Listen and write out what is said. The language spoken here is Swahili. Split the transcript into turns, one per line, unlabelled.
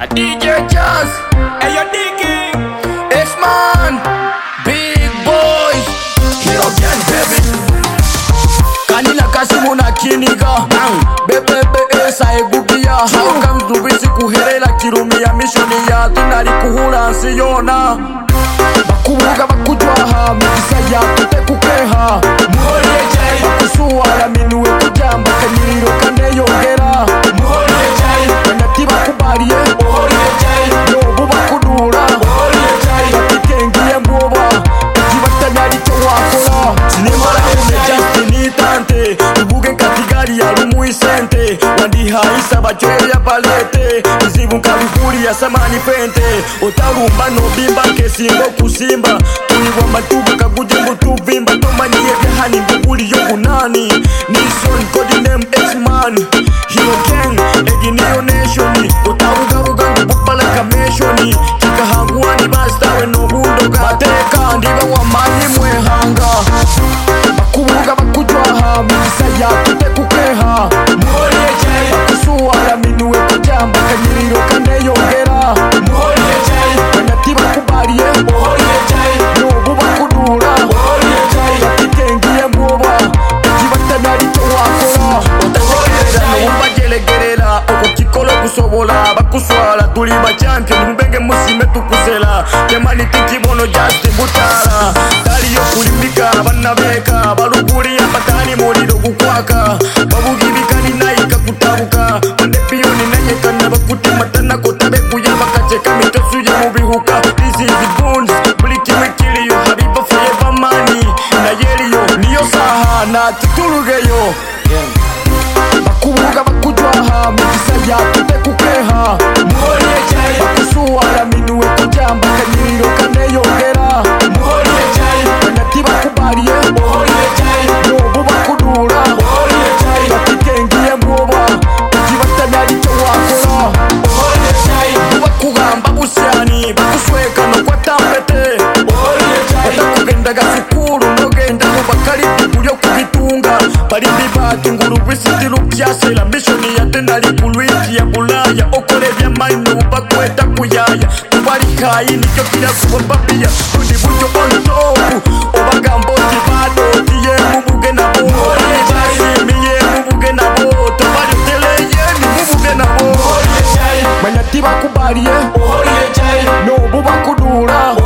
A DJ Jazz,
Hey, yo, Dicky.
X-Man, Big Boys, Hero Gang, baby. Kanina kasimu na kiniga Bebe esa egugia How comes Lubisi kuherera kirumia mishoni ya tunari kuhura nsiyona Bakubuga bakujwaha Mikisa ya tute kukeha Muhoriye jai Bakusuwara minuwe kujamba Kanyiriro kane yongera Muhoriye jai Banati bakubariye Muhoriye jai Yobu bakudura Muhoriye jai Bakitengiye mboba Ikibatanyari cyo wakora Sinemara une Justin Tante Ubuge katigari ya rumu isente Wandiha isa bachoye ya palete Izibu nkabikuri ya samani pente Otarumba no bimba kesimbo kusimba Tuliwa matuba kaguje mutuvimba Tomaniye vyahani mbukuli yogunani Nison kodi name X-Man Hero Gang Eginiyo nationi Otarugaruga ngubupala kameshoni Chika hanguani bastawe no bundoga Mateka ndiba wamani mwehanga Bakubuga bakujwaha Mikisa ya tute kukeha Muhoriye jai Bakusuwara minuwe kujamba Kanyiriro kane yongera Muhoriye jai Banati bakubariye Muhoriye jai Yobu bakudura Muhoriye jai Bakitengiye mboba Ikibatanyari cyo wakora Otagerera nuwumva gelegerera Oko kikolo kusobola Bakuswara tuli ba champion Mbenge musime tukusela Temani tikibono Justin Butara Tali yo kulimbika Banabeka Baruguri ya patani muliro kukwaka Babugi bikani naika kutabuka Mandepiyoni nanyekana bakuti matana kotabe kuyaba Kacheka mitosu ya mubihuka This is the bones Buliki wikili yo Habiba forever money Na yeli yo Niyo saha na titulugeyo Bakubuga bakujwaha Mikisa ya tute kukeha Muhoriye jai Bakusuwara minuwe kujamba Kanyiriro kane yongera Muhoriye jai Banati bakubariye Muhoriye jai Yobu bakudura Muhoriye jai Bakitengiye mboba Ikibatanyari cyo wakora Muhoriye jai Bakugamba busyani Bakusweka no kwa tampete Muhoriye jai Batakugenda gasikuru Nogenda mubakari Kuyo kubitunga Barimbi bati ngurubisi tilukyase La mishoni ya tenali kulwiti ya bulaya Okole vya maino bakweta kuyaya Kubari kayi nikyo kira kuwa papia Kudi bujo on top Obagambo tibado Tiye mubuge na bo Muhoriye jai Miye mubuge na bo Tabari teleye ni mubuge na bo Muhoriye jai Manyati bakubariye Muhoriye jai Nobu bakudura